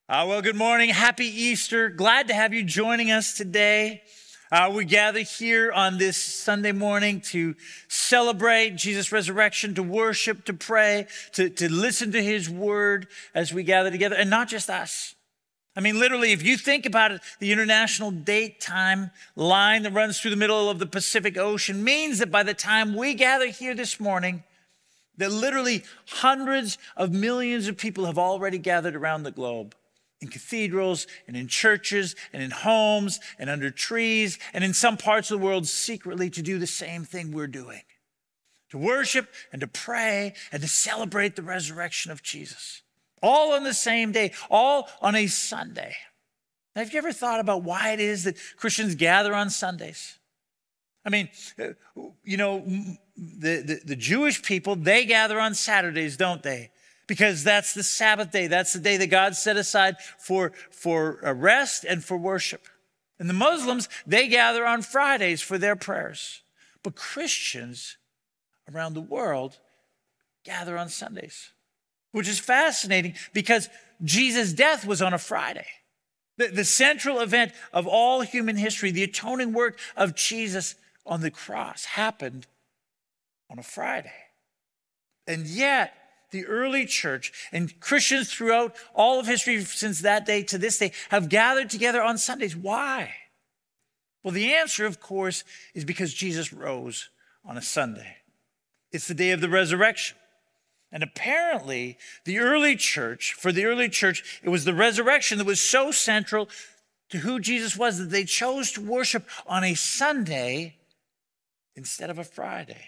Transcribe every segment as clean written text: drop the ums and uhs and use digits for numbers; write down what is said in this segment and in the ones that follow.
Well, good morning. Happy Easter. Glad to have you joining us today. We gather here on this Sunday morning to celebrate Jesus' resurrection, to worship, to pray, to listen to his word as we gather together. And not just us. I mean, literally, if you think about it, the international date time line that runs through the middle of the Pacific Ocean means that by the time we gather here this morning, that literally hundreds of millions of people have already gathered around the globe. In cathedrals and in churches and in homes and under trees and in some parts of the world secretly to do the same thing we're doing. To worship and to pray and to celebrate the resurrection of Jesus. All on the same day, all on a Sunday. Now, have you ever thought about why it is that Christians gather on Sundays? I mean, you know, the Jewish people, they gather on Saturdays, don't they? Because that's the Sabbath day. That's the day that God set aside for rest and for worship. And the Muslims, they gather on Fridays for their prayers. But Christians around the world gather on Sundays, which is fascinating because Jesus' death was on a Friday. The central event of all human history, the atoning work of Jesus on the cross, happened on a Friday. And yet, the early church and Christians throughout all of history since that day to this day have gathered together on Sundays. Why? Well, the answer, of course, is because Jesus rose on a Sunday. It's the day of the resurrection. And apparently, for the early church, it was the resurrection that was so central to who Jesus was that they chose to worship on a Sunday instead of a Friday.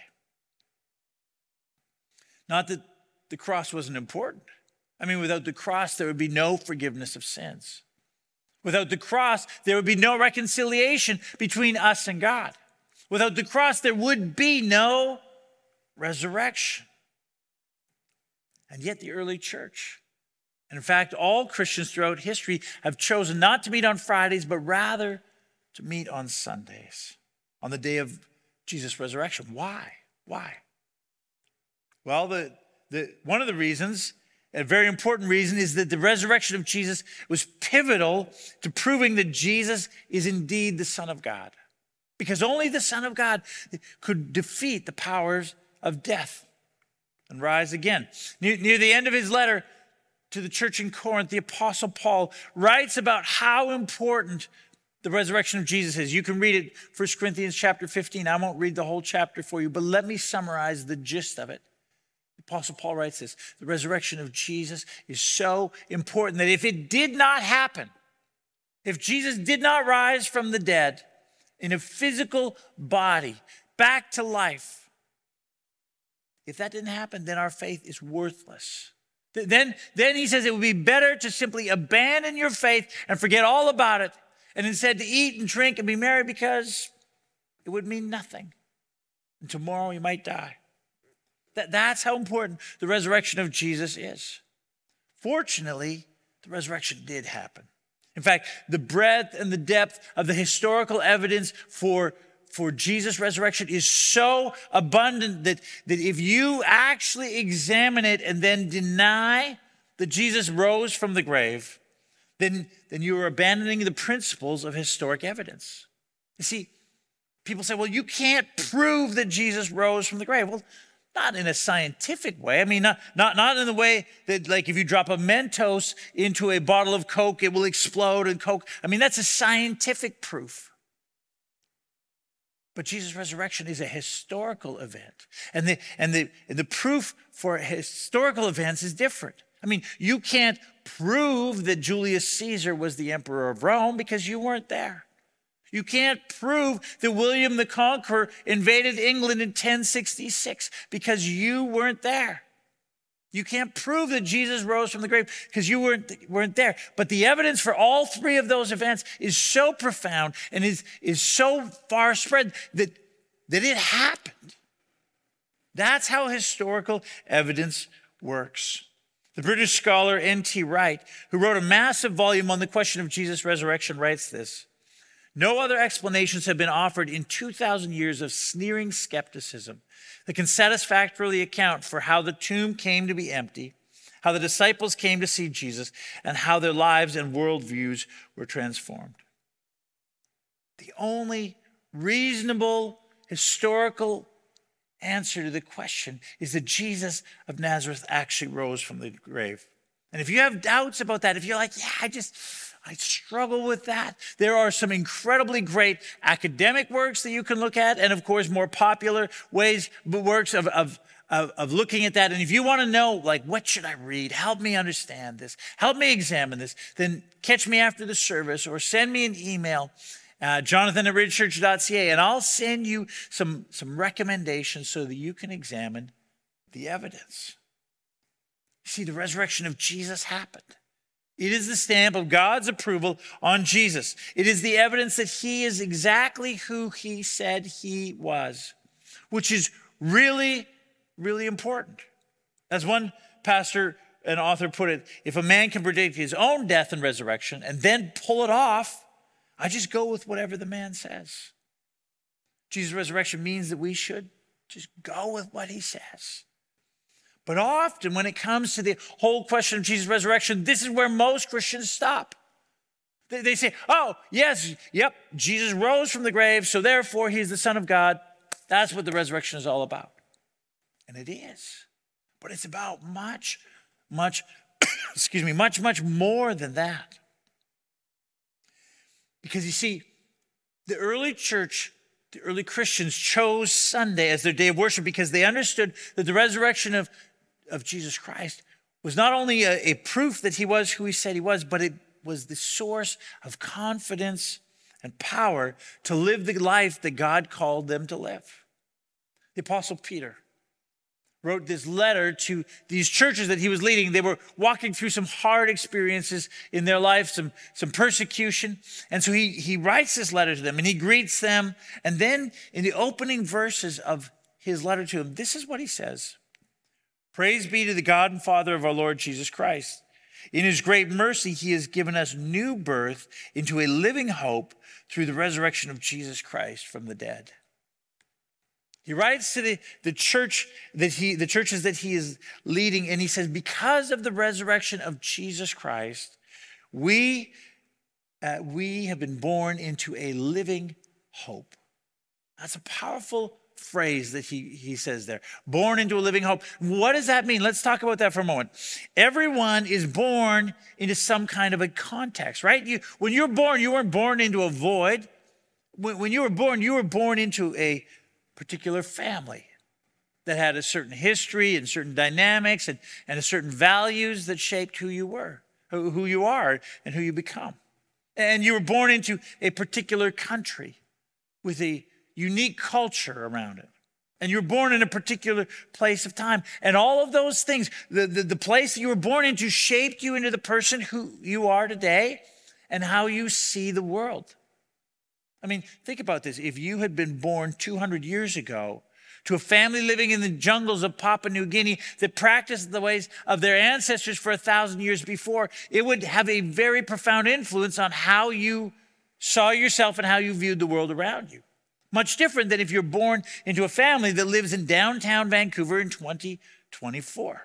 Not that the cross wasn't important. I mean, without the cross, there would be no forgiveness of sins. Without the cross, there would be no reconciliation between us and God. Without the cross, there would be no resurrection. And yet the early church, and in fact, all Christians throughout history have chosen not to meet on Fridays, but rather to meet on Sundays, on the day of Jesus' resurrection. Why? Well, one of the reasons, a very important reason, is that the resurrection of Jesus was pivotal to proving that Jesus is indeed the Son of God. Because only the Son of God could defeat the powers of death and rise again. Near the end of his letter to the church in Corinth, the Apostle Paul writes about how important the resurrection of Jesus is. You can read it, 1 Corinthians chapter 15. I won't read the whole chapter for you, but let me summarize the gist of it. The Apostle Paul writes this: the resurrection of Jesus is so important that if it did not happen, if Jesus did not rise from the dead in a physical body back to life, if that didn't happen, then our faith is worthless. Then he says it would be better to simply abandon your faith and forget all about it, and instead to eat and drink and be merry, because it would mean nothing. And tomorrow you might die. That's how important the resurrection of Jesus is. Fortunately, the resurrection did happen. In fact, the breadth and the depth of the historical evidence for Jesus' resurrection is so abundant that if you actually examine it and then deny that Jesus rose from the grave, then you are abandoning the principles of historic evidence. You see, people say, well, you can't prove that Jesus rose from the grave. Well, not in a scientific way. I mean, not in the way that, like, if you drop a Mentos into a bottle of Coke, it will explode and Coke. I mean, that's a scientific proof. But Jesus' resurrection is a historical event. And the proof for historical events is different. I mean, you can't prove that Julius Caesar was the emperor of Rome because you weren't there. You can't prove that William the Conqueror invaded England in 1066 because you weren't there. You can't prove that Jesus rose from the grave because you weren't there. But the evidence for all three of those events is so profound and is so far spread that it happened. That's how historical evidence works. The British scholar N.T. Wright, who wrote a massive volume on the question of Jesus' resurrection, writes this: no other explanations have been offered in 2,000 years of sneering skepticism that can satisfactorily account for how the tomb came to be empty how the disciples came to see Jesus, and how their lives and worldviews were transformed. The only reasonable historical answer to the question is that Jesus of Nazareth actually rose from the grave. And if you have doubts about that, if you're like, yeah, I struggle with that, there are some incredibly great academic works that you can look at, and of course, more popular works of looking at that. And if you want to know, like, what should I read? Help me understand this. Help me examine this. Then catch me after the service or send me an email, jonathan@ridgechurch.ca, and I'll send you some recommendations so that you can examine the evidence. See, the resurrection of Jesus happened. It is the stamp of God's approval on Jesus. It is the evidence that he is exactly who he said he was, which is really, really important. As one pastor and author put it, if a man can predict his own death and resurrection and then pull it off, I just go with whatever the man says. Jesus' resurrection means that we should just go with what he says. But often when it comes to the whole question of Jesus' resurrection, this is where most Christians stop. They say, oh, yes, yep, Jesus rose from the grave, so therefore he's the Son of God. That's what the resurrection is all about. And it is. But it's about much more than that. Because you see, the early church, the early Christians chose Sunday as their day of worship because they understood that the resurrection of Jesus Christ was not only a proof that he was who he said he was, but it was the source of confidence and power to live the life that God called them to live. The Apostle Peter wrote this letter to these churches that he was leading. They were walking through some hard experiences in their life, some persecution. And so he writes this letter to them and he greets them. And then in the opening verses of his letter to them, this is what he says. Praise be to the God and Father of our Lord Jesus Christ. In his great mercy, he has given us new birth into a living hope through the resurrection of Jesus Christ from the dead. He writes to the churches that he is leading, and he says, because of the resurrection of Jesus Christ, we have been born into a living hope. That's a powerful phrase that he says there. Born into a living hope. What does that mean? Let's talk about that for a moment. Everyone is born into some kind of a context, right? When you're born, you weren't born into a void. When you were born into a particular family that had a certain history and certain dynamics and a certain values that shaped who you were, who you are, and who you become. And you were born into a particular country with a unique culture around it. And you were born in a particular place of time. And all of those things, the place that you were born into shaped you into the person who you are today and how you see the world. I mean, think about this. If you had been born 200 years ago to a family living in the jungles of Papua New Guinea that practiced the ways of their ancestors for 1,000 years before, it would have a very profound influence on how you saw yourself and how you viewed the world around you. Much different than if you're born into a family that lives in downtown Vancouver in 2024.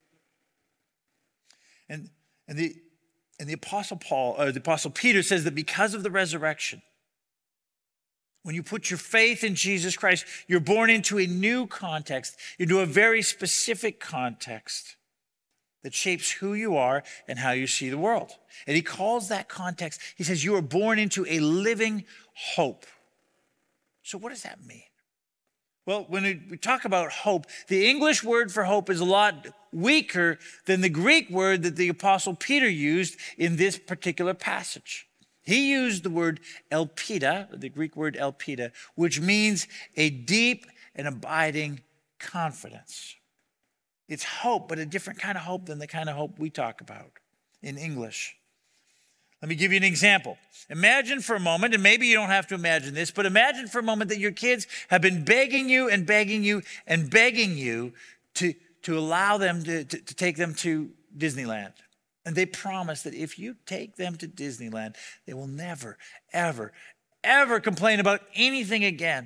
And the Apostle Peter says that because of the resurrection, when you put your faith in Jesus Christ, you're born into a new context, into a very specific context that shapes who you are and how you see the world. And he calls that context, he says, you are born into a living hope. So what does that mean? Well, when we talk about hope, the English word for hope is a lot weaker than the Greek word that the Apostle Peter used in this particular passage. He used the word elpida, the Greek word elpida, which means a deep and abiding confidence. It's hope, but a different kind of hope than the kind of hope we talk about in English. Let me give you an example. Imagine for a moment, and maybe you don't have to imagine this, but imagine for a moment that your kids have been begging you and begging you and begging you to allow them to take them to Disneyland. And they promise that if you take them to Disneyland, they will never, ever, ever complain about anything again.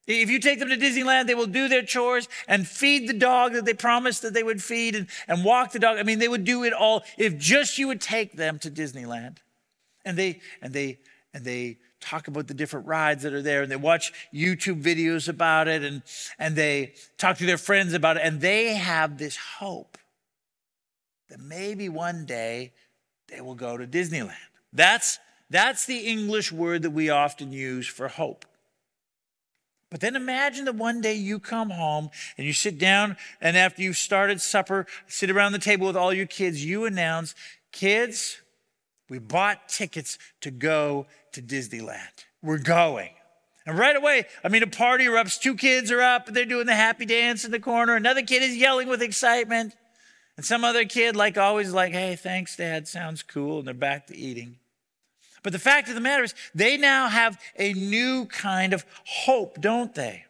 If you take them to Disneyland, they will do their chores and feed the dog that they promised that they would feed and walk the dog. I mean, they would do it all if just you would take them to Disneyland. And they talk about the different rides that are there, and they watch YouTube videos about it, and they talk to their friends about it, and they have this hope that maybe one day they will go to Disneyland. That's the English word that we often use for hope. But then imagine that one day you come home and you sit down, and after you've started supper, sit around the table with all your kids, you announce, kids, we bought tickets to go to Disneyland. We're going. And right away, a party erupts. 2 kids are up, and they're doing the happy dance in the corner. Another kid is yelling with excitement. And some other kid, like always, hey, thanks, Dad, sounds cool. And they're back to eating. But the fact of the matter is, they now have a new kind of hope, don't they?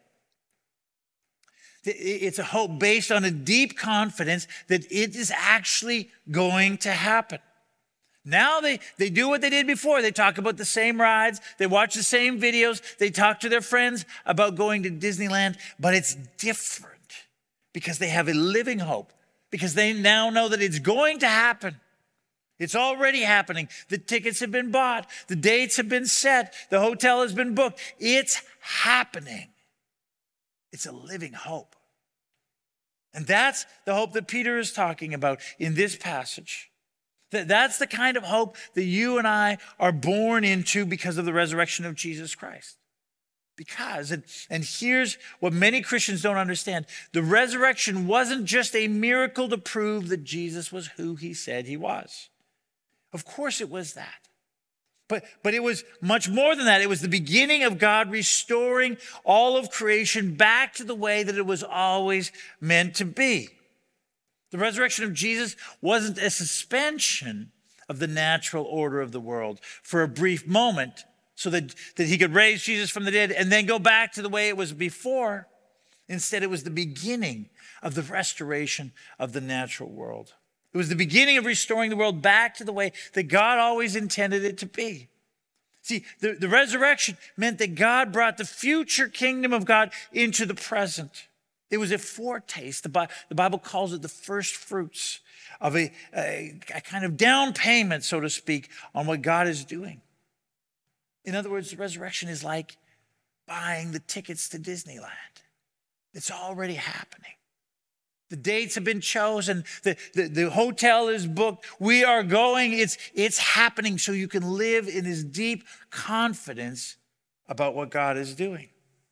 It's a hope based on a deep confidence that it is actually going to happen. Now they do what they did before. They talk about the same rides. They watch the same videos. They talk to their friends about going to Disneyland. But it's different because they have a living hope, because they now know that it's going to happen. It's already happening. The tickets have been bought. The dates have been set. The hotel has been booked. It's happening. It's a living hope. And that's the hope that Peter is talking about in this passage. That's the kind of hope that you and I are born into because of the resurrection of Jesus Christ. Because, and here's what many Christians don't understand, the resurrection wasn't just a miracle to prove that Jesus was who he said he was. Of course it was that. But it was much more than that. It was the beginning of God restoring all of creation back to the way that it was always meant to be. The resurrection of Jesus wasn't a suspension of the natural order of the world for a brief moment so that he could raise Jesus from the dead and then go back to the way it was before. Instead, it was the beginning of the restoration of the natural world. It was the beginning of restoring the world back to the way that God always intended it to be. See, the resurrection meant that God brought the future kingdom of God into the present. It was a foretaste. The Bible calls it the first fruits of a kind of down payment, so to speak, on what God is doing. In other words, the resurrection is like buying the tickets to Disneyland. It's already happening. The dates have been chosen. The hotel is booked. We are going. It's happening, so you can live in this deep confidence about what God is doing.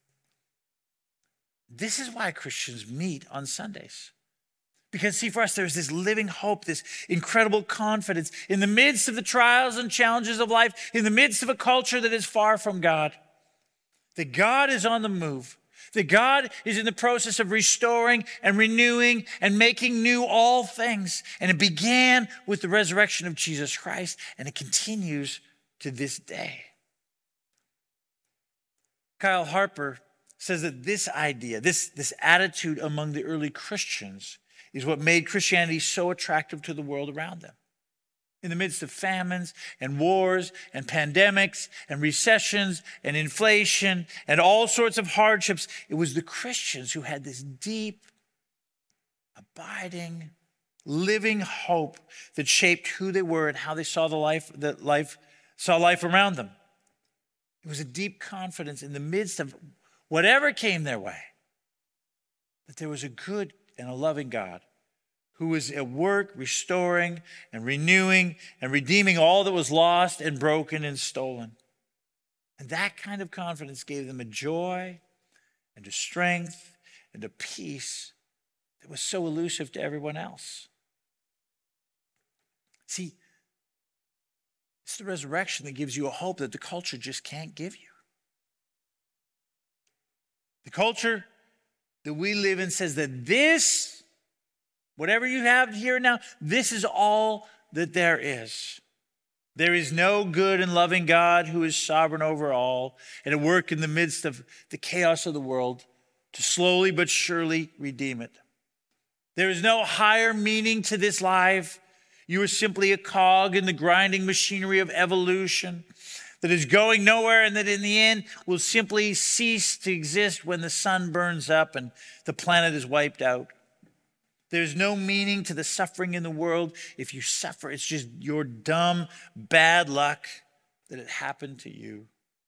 This is why Christians meet on Sundays. Because, see, for us, there's this living hope, this incredible confidence in the midst of the trials and challenges of life, in the midst of a culture that is far from God, that God is on the move, that God is in the process of restoring and renewing and making new all things. And it began with the resurrection of Jesus Christ, and it continues to this day. Kyle Harper says that this idea, this attitude among the early Christians is what made Christianity so attractive to the world around them. In the midst of famines and wars and pandemics and recessions and inflation and all sorts of hardships, it was the Christians who had this deep, abiding, living hope that shaped who they were and how they saw life around them. It was a deep confidence in the midst of whatever came their way, that there was a good and a loving God who was at work restoring and renewing and redeeming all that was lost and broken and stolen. And that kind of confidence gave them a joy and a strength and a peace that was so elusive to everyone else. See, it's the resurrection that gives you a hope that the culture just can't give you. The culture that we live in says that this, whatever you have here now, this is all that there is. There is no good and loving God who is sovereign over all and at work in the midst of the chaos of the world to slowly but surely redeem it. There is no higher meaning to this life. You are simply a cog in the grinding machinery of evolution. that is going nowhere, and that in the end will simply cease to exist when the sun burns up and the planet is wiped out. There's no meaning to the suffering in the world. If you suffer, it's just your dumb, bad luck that it happened to you.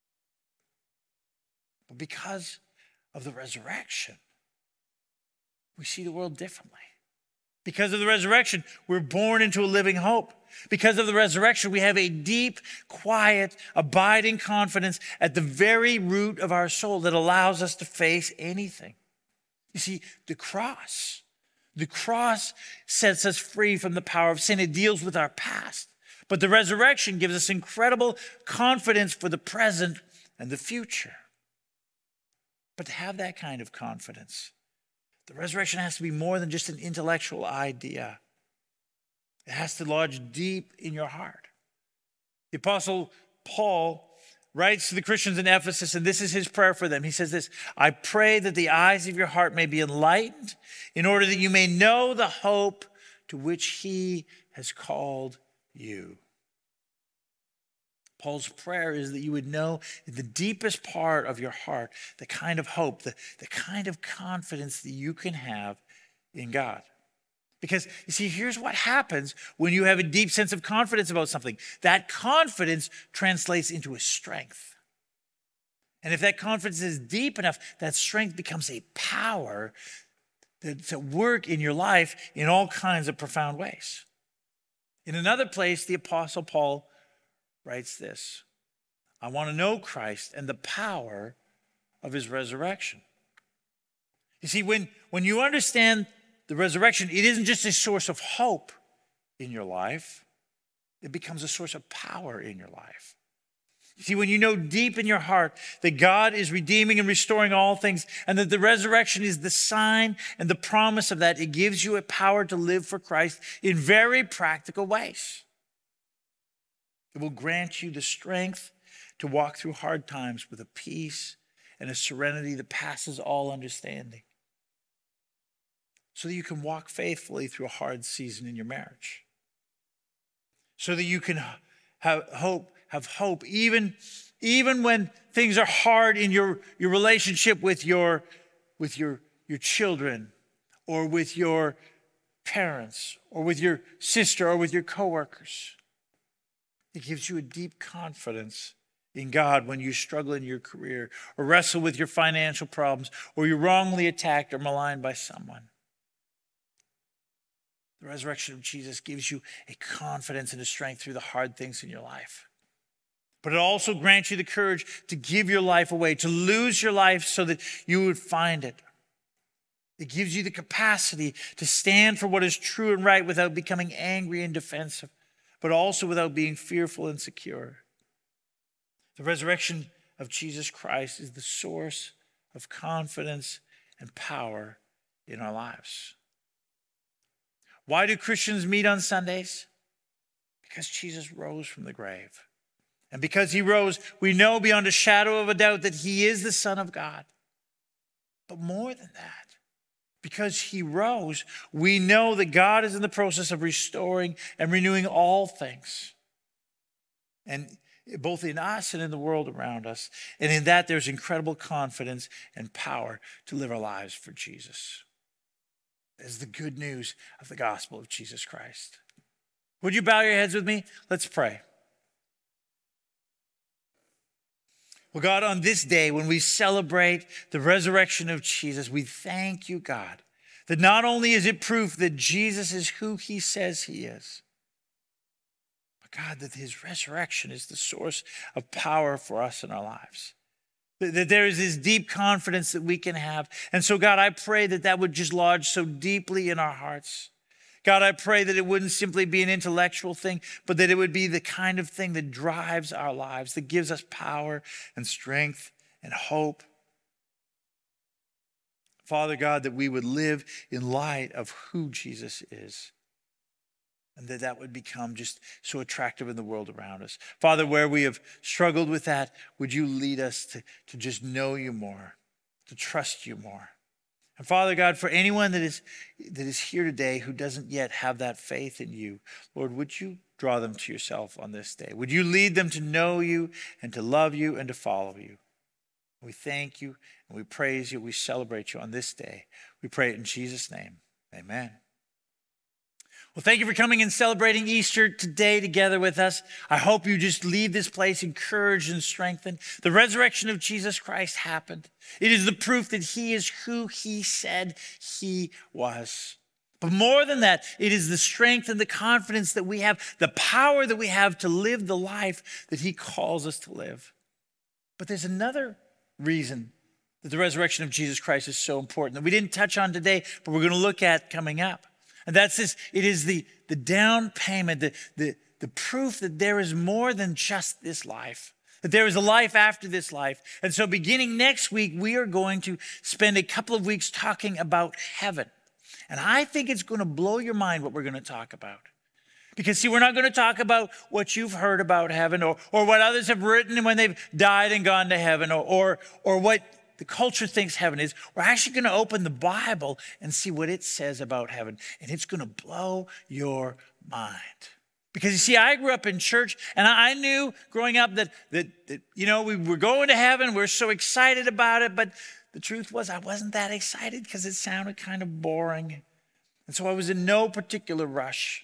But because of the resurrection, we see the world differently. Because of the resurrection, we're born into a living hope. Because of the resurrection, we have a deep, quiet, abiding confidence at the very root of our soul that allows us to face anything. You see, the cross sets us free from the power of sin. It deals with our past. But the resurrection gives us incredible confidence for the present and the future. But to have that kind of confidence, the resurrection has to be more than just an intellectual idea. It has to lodge deep in your heart. The Apostle Paul writes to the Christians in Ephesus, and this is his prayer for them. He says this, I pray that the eyes of your heart may be enlightened in order that you may know the hope to which he has called you. Paul's prayer is that you would know in the deepest part of your heart the kind of hope, the kind of confidence that you can have in God. Because, you see, here's what happens when you have a deep sense of confidence about something. That confidence translates into a strength. And if that confidence is deep enough, that strength becomes a power that's at work in your life in all kinds of profound ways. In another place, the Apostle Paul writes this, I want to know Christ and the power of his resurrection. You see, when you understand the resurrection, it isn't just a source of hope in your life. It becomes a source of power in your life. You see, when you know deep in your heart that God is redeeming and restoring all things and that the resurrection is the sign and the promise of that, it gives you a power to live for Christ in very practical ways. It will grant you the strength to walk through hard times with a peace and a serenity that passes all understanding, so that you can walk faithfully through a hard season in your marriage, so that you can have hope even when things are hard in your relationship with your children, or with your parents, or with your sister, or with your coworkers. It gives you a deep confidence in God when you struggle in your career, or wrestle with your financial problems, or you're wrongly attacked or maligned by someone. The resurrection of Jesus gives you a confidence and a strength through the hard things in your life. But it also grants you the courage to give your life away, to lose your life so that you would find it. It gives you the capacity to stand for what is true and right without becoming angry and defensive, but also without being fearful and secure. The resurrection of Jesus Christ is the source of confidence and power in our lives. Why do Christians meet on Sundays? Because Jesus rose from the grave. And because he rose, we know beyond a shadow of a doubt that he is the Son of God. But more than that, because he rose, we know that God is in the process of restoring and renewing all things. And both in us and in the world around us. And in that, there's incredible confidence and power to live our lives for Jesus. Is the good news of the gospel of Jesus Christ. Would you bow your heads with me? Let's pray. Well, God, on this day, when we celebrate the resurrection of Jesus, we thank you, God, that not only is it proof that Jesus is who he says he is, but God, that his resurrection is the source of power for us in our lives. That there is this deep confidence that we can have. And so, God, I pray that that would just lodge so deeply in our hearts. God, I pray that it wouldn't simply be an intellectual thing, but that it would be the kind of thing that drives our lives, that gives us power and strength and hope. Father God, that we would live in light of who Jesus is. And that would become just so attractive in the world around us. Father, where we have struggled with that, would you lead us to just know you more, to trust you more, And Father God, for anyone that is here today who doesn't yet have that faith in you, Lord, would you draw them to yourself on this day? Would you lead them to know you and to love you and to follow you? We thank you and we praise you. We celebrate you on this day. We pray it in Jesus' name. Amen. Well, thank you for coming and celebrating Easter today together with us. I hope you just leave this place encouraged and strengthened. The resurrection of Jesus Christ happened. It is the proof that he is who he said he was. But more than that, it is the strength and the confidence that we have, the power that we have to live the life that he calls us to live. But there's another reason that the resurrection of Jesus Christ is so important that we didn't touch on today, but we're going to look at coming up. And that's this, it is the down payment, the proof that there is more than just this life, that there is a life after this life. And so beginning next week, we are going to spend a couple of weeks talking about heaven. And I think it's going to blow your mind what we're going to talk about. Because see, we're not going to talk about what you've heard about heaven or what others have written when they've died and gone to heaven or what the culture thinks heaven is. We're actually going to open the Bible and see what it says about heaven. And it's going to blow your mind. Because you see, I grew up in church and I knew growing up that we were going to heaven. We're so excited about it. But the truth was I wasn't that excited because it sounded kind of boring. And so I was in no particular rush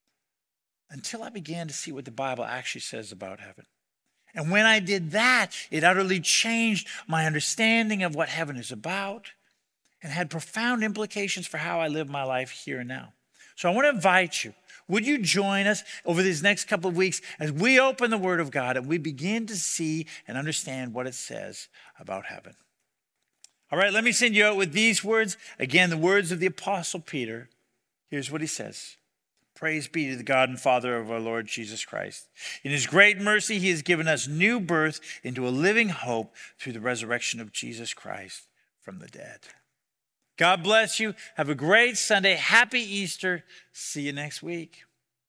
until I began to see what the Bible actually says about heaven. And when I did that, it utterly changed my understanding of what heaven is about and had profound implications for how I live my life here and now. So I want to invite you. Would you join us over these next couple of weeks as we open the Word of God and we begin to see and understand what it says about heaven? All right, let me send you out with these words. Again, the words of the Apostle Peter. Here's what he says. Praise be to the God and Father of our Lord Jesus Christ. In his great mercy, he has given us new birth into a living hope through the resurrection of Jesus Christ from the dead. God bless you. Have a great Sunday. Happy Easter. See you next week.